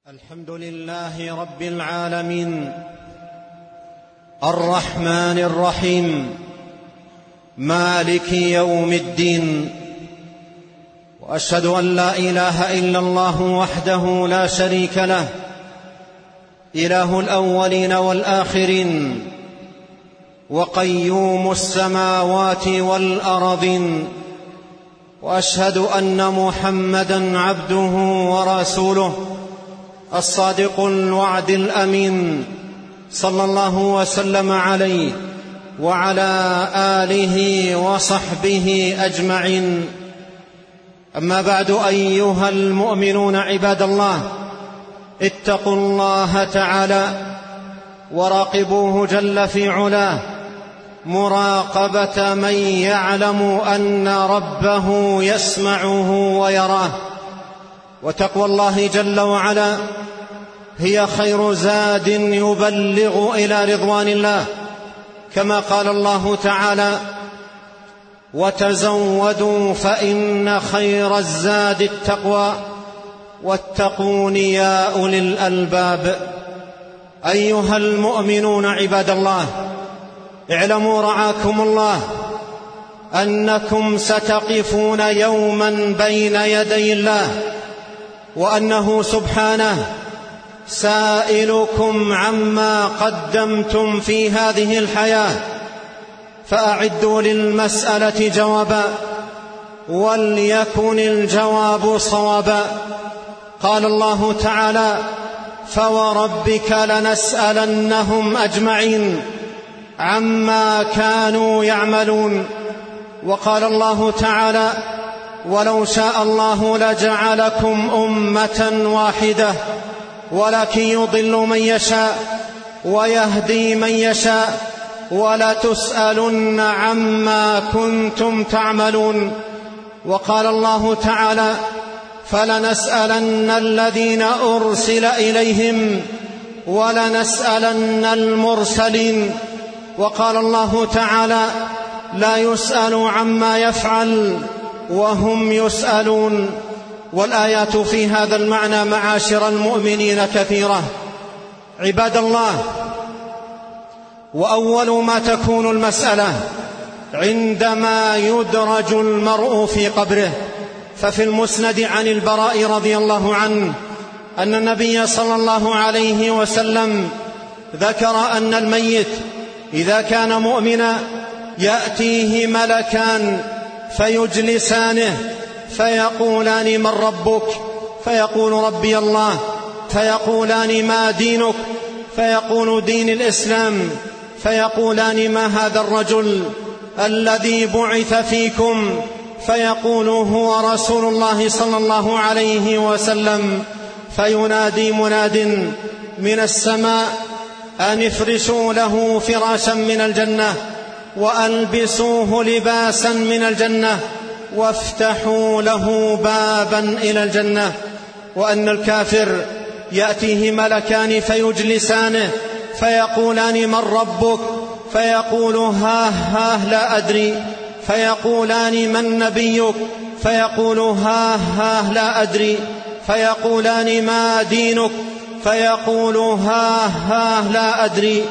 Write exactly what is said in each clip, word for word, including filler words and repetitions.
الحمد لله رب العالمين الرحمن الرحيم مالك يوم الدين، وأشهد أن لا إله إلا الله وحده لا شريك له، إله الأولين والآخرين، وقيوم السماوات والأرضين. وأشهد أن محمدًا عبده ورسوله الصادق الوعد الأمين، صلى الله وسلم عليه وعلى آله وصحبه أجمعين. أما بعد، أيها المؤمنون عباد الله، اتقوا الله تعالى وراقبوه جل في علاه مراقبة من يعلم أن ربه يسمعه ويراه. وتقوى الله جل وعلا هي خير زاد يبلغ إلى رضوان الله، كما قال الله تعالى: وتزودوا فإن خير الزاد التقوى واتقون يا أولي الألباب. أيها المؤمنون عباد الله، اعلموا رعاكم الله أنكم ستقفون يوما بين يدي الله، وأنه سبحانه سائلكم عما قدمتم في هذه الحياة، فأعدوا للمسألة جوابا وليكن الجواب صوابا. قال الله تعالى: فوربك لنسألنهم أجمعين عما كانوا يعملون. وقال الله تعالى: ولو شاء الله لجعلكم أمة واحدة ولكن يضل من يشاء ويهدي من يشاء ولتسألن عما كنتم تعملون. وقال الله تعالى: فلنسألن الذين أرسل إليهم ولنسألن المرسلين. وقال الله تعالى: لا يسأل عما يفعل وهم يسألون. والآيات في هذا المعنى معاشر المؤمنين كثيرة عباد الله. وأول ما تكون المسألة عندما يدرج المرء في قبره، ففي المسند عن البراء رضي الله عنه أن النبي صلى الله عليه وسلم ذكر أن الميت إذا كان مؤمنا يأتيه ملكان فيجلسانه فيقولان: من ربك؟ فيقول: ربي الله. فيقولان: ما دينك؟ فيقول: دين الإسلام. فيقولان: ما هذا الرجل الذي بعث فيكم؟ فيقول: هو رسول الله صلى الله عليه وسلم. فينادي مناد من السماء: أن افرشوا له فراشا من الجنة وألبسوه لباسا من الجنة وافتحوا له بابا إلى الجنة. وأن الكافر يأتيه ملكان فيجلسانه فيقولان: من ربك؟ فيقول: ها ها لا أدري. فيقولان: من نبيك؟ فيقول: ها ها لا أدري. فيقولان: ما دينك؟ فيقول: ها ها لا أدري.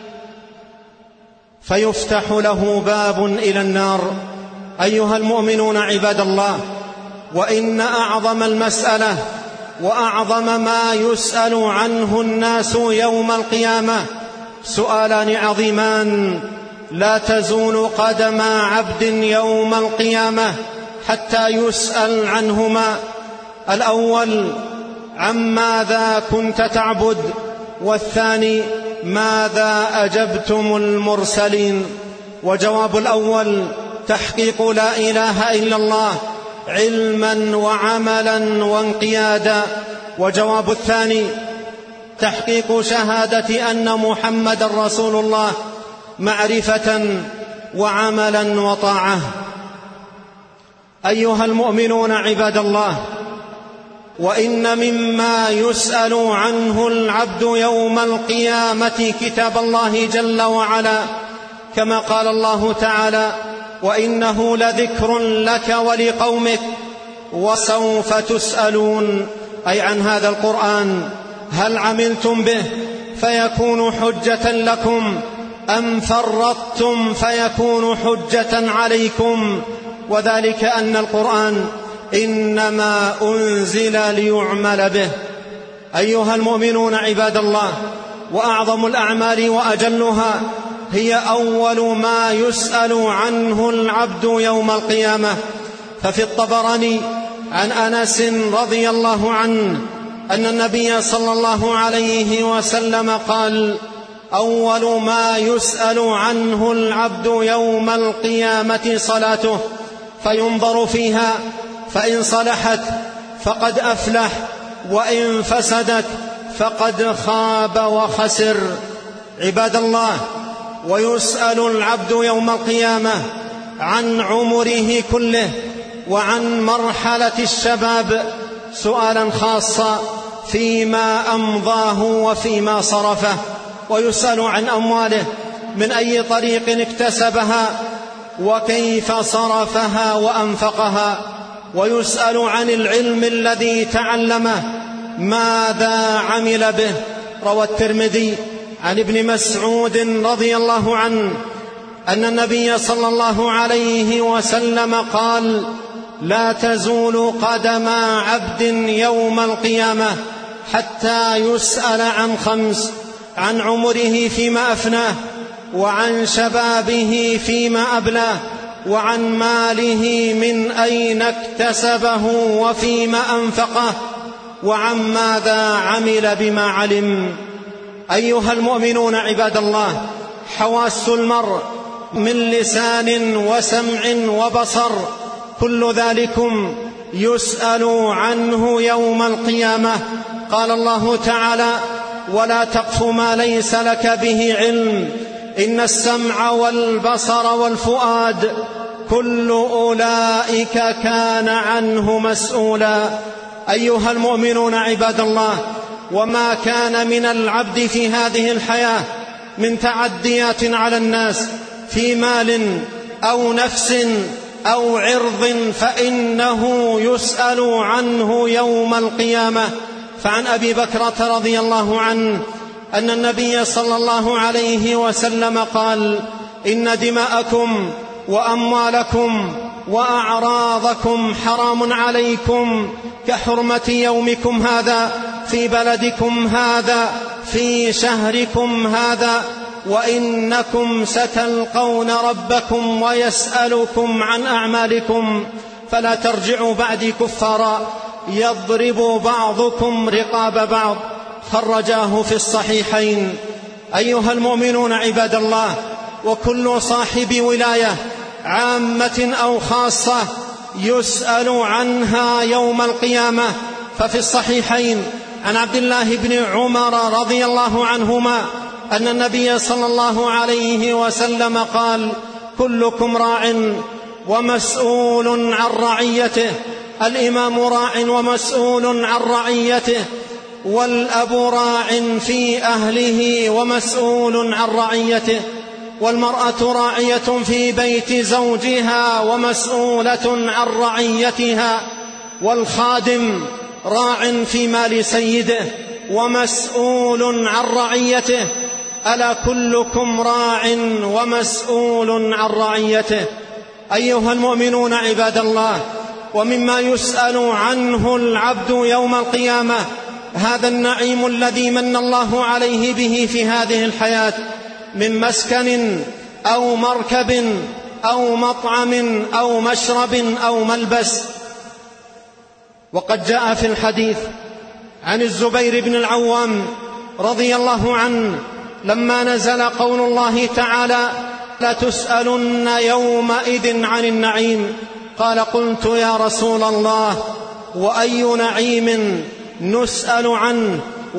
فيفتح له باب إلى النار. أيها المؤمنون عباد الله، وإن أعظم المسألة وأعظم ما يسأل عنه الناس يوم القيامة سؤالان عظيمان لا تزول قدم عبد يوم القيامة حتى يسأل عنهما. الأول: عماذا كنت تعبد؟ والثاني: ماذا أجبتم المرسلين؟ وجواب الأول: تحقيق لا إله إلا الله علما وعملا وانقيادا. وجواب الثاني: تحقيق شهادة أن محمد رسول الله معرفة وعملا وطاعة. أيها المؤمنون عباد الله، وإن مما يسأل عنه العبد يوم القيامة كتاب الله جل وعلا، كما قال الله تعالى: وإنه لذكر لك ولقومك وسوف تسألون، أي عن هذا القرآن هل عملتم به فيكون حجة لكم أم فرطتم فيكون حجة عليكم؟ وذلك أن القرآن إنما أنزل ليعمل به. أيها المؤمنون عباد الله، وأعظم الأعمال وأجلها هي أول ما يسأل عنه العبد يوم القيامة. ففي الطبراني عن أنس رضي الله عنه أن النبي صلى الله عليه وسلم قال: أول ما يسأل عنه العبد يوم القيامة صلاته، فينظر فيها، فإن صلحت فقد أفلح، وإن فسدت فقد خاب وخسر. عباد الله، ويسأل العبد يوم القيامة عن عمره كله وعن مرحلة الشباب سؤالا خاصا فيما أمضاه وفيما صرفه، ويسأل عن أمواله من أي طريق اكتسبها وكيف صرفها وأنفقها، ويسأل عن العلم الذي تعلمه ماذا عمل به. روى الترمذي عن ابن مسعود رضي الله عنه أن النبي صلى الله عليه وسلم قال: لا تزول قدم عبد يوم القيامة حتى يسأل عن خمس: عن عمره فيما أفناه، وعن شبابه فيما أبلاه، وعن ماله من أين اكتسبه وفيما أنفقه، وعن ماذا عمل بما علم. أيها المؤمنون عباد الله، حواس المرء من لسان وسمع وبصر كل ذلكم يسأل عنه يوم القيامة. قال الله تعالى: ولا تقف ما ليس لك به علم إن السمع والبصر والفؤاد كل أولئك كان عنه مسؤولا. أيها المؤمنون عباد الله، وما كان من العبد في هذه الحياة من تعديات على الناس في مال أو نفس أو عرض فإنه يسأل عنه يوم القيامة. فعن أبي بكرة رضي الله عنه أن النبي صلى الله عليه وسلم قال: إن دماءكم وأموالكم وأعراضكم حرام عليكم كحرمة يومكم هذا في بلدكم هذا في شهركم هذا، وإنكم ستلقون ربكم ويسألكم عن أعمالكم، فلا ترجعوا بعدي كفارا يضرب بعضكم رقاب بعض. خرجاه في الصحيحين. أيها المؤمنون عباد الله، وكل صاحب ولاية عامة أو خاصة يسأل عنها يوم القيامة. ففي الصحيحين عن عبد الله بن عمر رضي الله عنهما أن النبي صلى الله عليه وسلم قال: كلكم راع ومسؤول عن رعيته. الإمام راع ومسؤول عن رعيته، والأب راع في أهله ومسؤول عن رعيته، والمرأة راعية في بيت زوجها ومسؤولة عن رعيتها، والخادم راع في مال سيده ومسؤول عن رعيته. ألا كلكم راع ومسؤول عن رعيته. أيها المؤمنون عباد الله، ومما يسأل عنه العبد يوم القيامة هذا النعيم الذي من الله عليه به في هذه الحياة من مسكن أو مركب أو مطعم أو مشرب أو ملبس. وقد جاء في الحديث عن الزبير بن العوام رضي الله عنه لما نزل قول الله تعالى: لتسألن يومئذ عن النعيم، قال: قلت يا رسول الله وأي نعيم نسأل عنه؟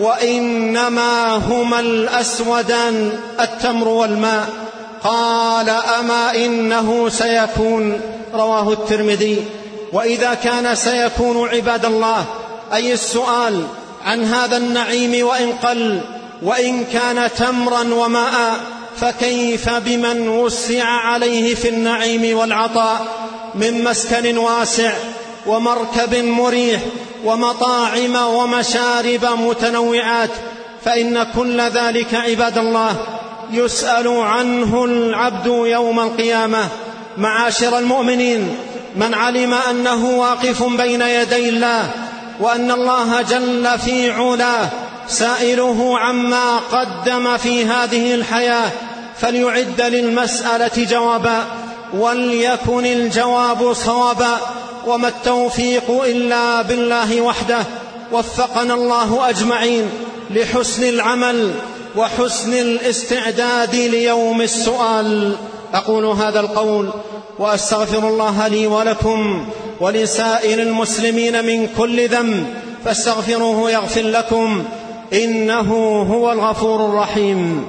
وإنما هما الأسودان التمر والماء. قال: أما إنه سيكون. رواه الترمذي. وإذا كان سيكون عباد الله أي السؤال عن هذا النعيم وإن قل وإن كان تمرا وماء، فكيف بمن وسع عليه في النعيم والعطاء من مسكن واسع ومركب مريح ومطاعم ومشارب متنوعات، فإن كل ذلك عباد الله يسأل عنه العبد يوم القيامة. معاشر المؤمنين، من علم أنه واقف بين يدي الله، وأن الله جل في علاه سائله عما قدم في هذه الحياة، فليعد للمسألة جوابا، وليكن الجواب صوابا، وما التوفيق إلا بالله وحده. وفقنا الله أجمعين لحسن العمل وحسن الاستعداد ليوم السؤال. أقول هذا القول وأستغفر الله لي ولكم ولسائر المسلمين من كل ذنب، فاستغفروه يغفر لكم، إنه هو الغفور الرحيم.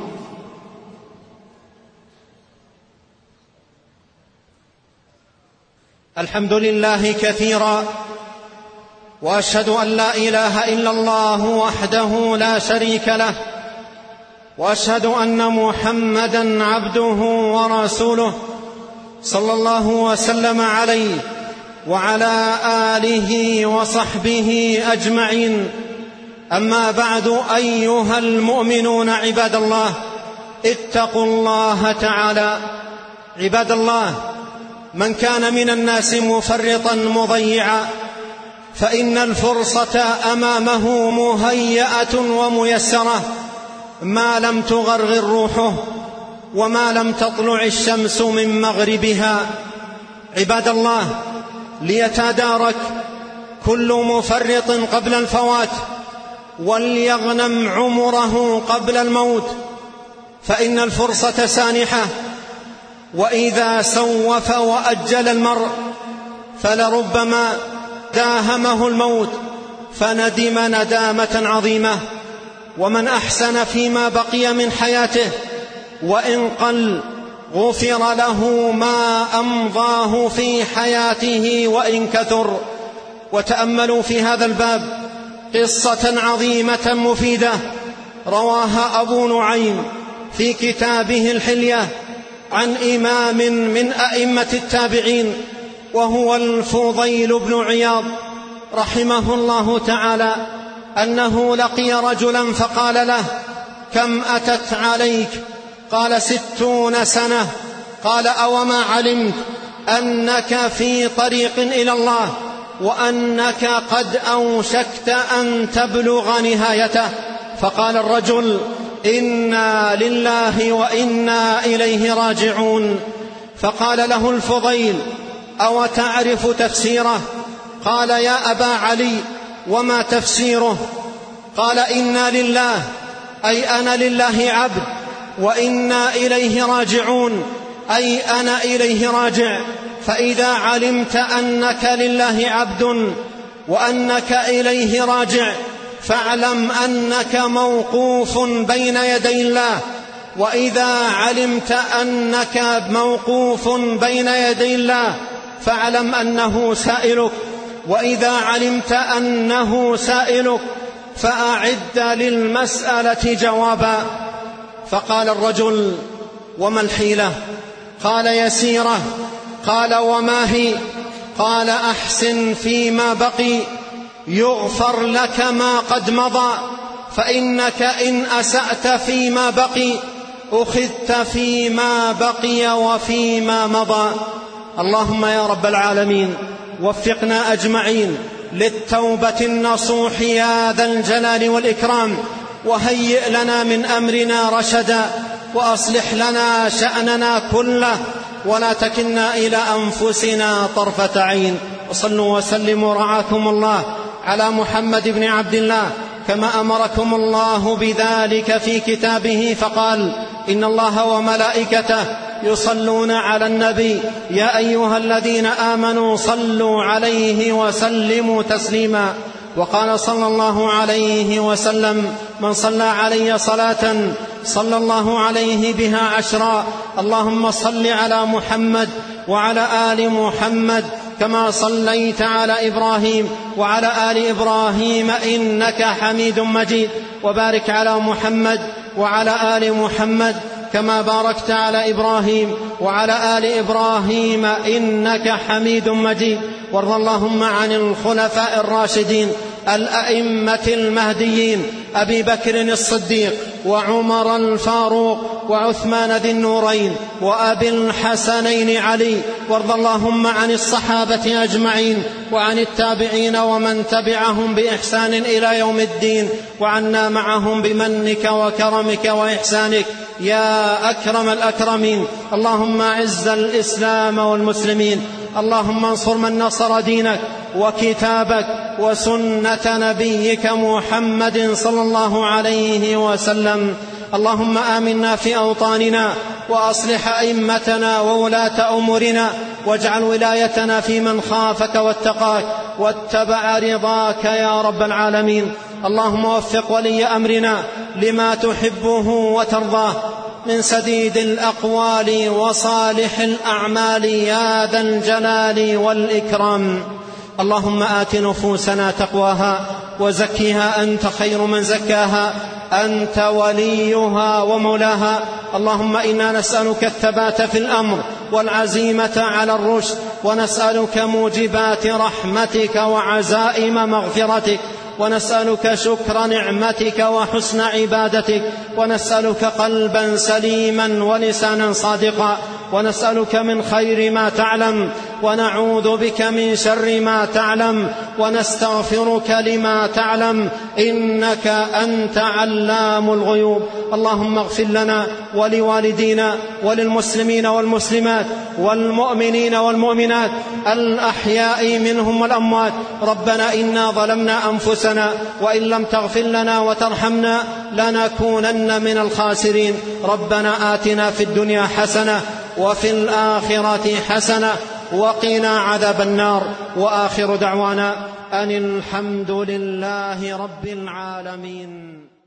الحمد لله كثيرا، وأشهد أن لا إله إلا الله وحده لا شريك له، وأشهد أن محمدًا عبده ورسوله، صلى الله وسلم عليه وعلى آله وصحبه أجمعين. أما بعد، أيها المؤمنون عباد الله، اتقوا الله تعالى. عباد الله، من كان من الناس مفرطا مضيعا فإن الفرصة أمامه مهيئة وميسرة ما لم تغرغر روحه وما لم تطلع الشمس من مغربها. عباد الله، ليتدارك كل مفرط قبل الفوات، وليغنم عمره قبل الموت، فإن الفرصة سانحة، وإذا سوف وأجل المرء فلربما داهمه الموت فندم ندامة عظيمة. ومن أحسن فيما بقي من حياته وإن قل غفر له ما أمضاه في حياته وإن كثر. وتأملوا في هذا الباب قصة عظيمة مفيدة رواها أبو نعيم في كتابه الحلية عن إمام من أئمة التابعين، وهو الفضيل بن عياض رحمه الله تعالى، أنه لقي رجلا فقال له: كم أتت عليك؟ قال: ستون سنة. قال: أوما علمت أنك في طريق إلى الله، وأنك قد أوشكت أن تبلغ نهايته؟ فقال الرجل: إنا لله وإنا إليه راجعون. فقال له الفضيل: أو تعرف تفسيره؟ قال: يا أبا علي، وما تفسيره؟ قال: إنا لله، أي أنا لله عبد، وإنا إليه راجعون، أي أنا إليه راجع. فإذا علمت أنك لله عبد وأنك إليه راجع فاعلم أنك موقوف بين يدي الله. وإذا علمت أنك موقوف بين يدي الله فاعلم أنه سائلك. وإذا علمت أنه سائلك فأعد للمسألة جوابا. فقال الرجل: وما الحيلة؟ قال: يسيرة. قال: وما هي؟ قال: أحسن فيما بقي يغفر لك ما قد مضى، فإنك إن أسأت فيما بقي أخذت فيما بقي وفيما مضى. اللهم يا رب العالمين وفقنا أجمعين للتوبة النصوح يا ذا الجلال والإكرام، وهيئ لنا من أمرنا رشدا، وأصلح لنا شأننا كله، ولا تكلنا إلى أنفسنا طرفة عين. وصلوا وسلموا رعاكم الله على محمد بن عبد الله كما أمركم الله بذلك في كتابه، فقال: إن الله وملائكته يصلون على النبي يا أيها الذين آمنوا صلوا عليه وسلموا تسليما. وقال صلى الله عليه وسلم: من صلى علي صلاة صلى الله عليه بها عشرا. اللهم صل على محمد وعلى آل محمد كما صليت على إبراهيم وعلى آل إبراهيم إنك حميد مجيد، وبارك على محمد وعلى آل محمد كما باركت على إبراهيم وعلى آل إبراهيم إنك حميد مجيد. وارض اللهم عن الخلفاء الراشدين الأئمة المهديين أبي بكر الصديق وعمر الفاروق وعثمان ذي النورين وأبي الحسنين علي. وارض اللهم عن الصحابة أجمعين وعن التابعين ومن تبعهم بإحسان إلى يوم الدين، وعنا معهم بمنك وكرمك وإحسانك يا أكرم الأكرمين. اللهم أعز الإسلام والمسلمين، اللهم انصر من نصر دينك وكتابك وسنة نبيك محمد صلى الله عليه وسلم. اللهم آمنا في أوطاننا وأصلح أئمتنا وولاة أمورنا، واجعل ولايتنا في من خافك واتقاك واتبع رضاك يا رب العالمين. اللهم وفق ولي أمرنا لما تحبه وترضاه من سديد الأقوال وصالح الأعمال يا ذا الجلال والإكرام. اللهم آت نفوسنا تقواها وزكها أنت خير من زكاها، أنت وليها ومولاها. اللهم إنا نسألك الثبات في الأمر والعزيمة على الرشد، ونسألك موجبات رحمتك وعزائم مغفرتك، ونسألك شكر نعمتك وحسن عبادتك، ونسألك قلبا سليما ولسانا صادقا، ونسألك من خير ما تعلم، ونعوذ بك من شر ما تعلم، ونستغفرك لما تعلم، إنك أنت علام الغيوب. اللهم اغفر لنا ولوالدينا وللمسلمين والمسلمات والمؤمنين والمؤمنات الأحياء منهم والأموات. ربنا إنا ظلمنا أنفسنا وإن لم تغفر لنا وترحمنا لنكونن من الخاسرين. ربنا آتنا في الدنيا حسنة وفي الآخرة حسنة وقنا عذاب النار. وآخر دعوانا أن الحمد لله رب العالمين.